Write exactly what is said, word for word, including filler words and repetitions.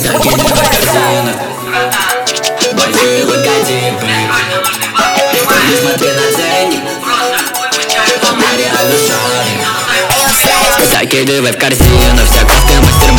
Закидывай в корзину большие логотипы. Не смотри на ценник, он реально шарик. Закидывай в корзину вся кровка мастер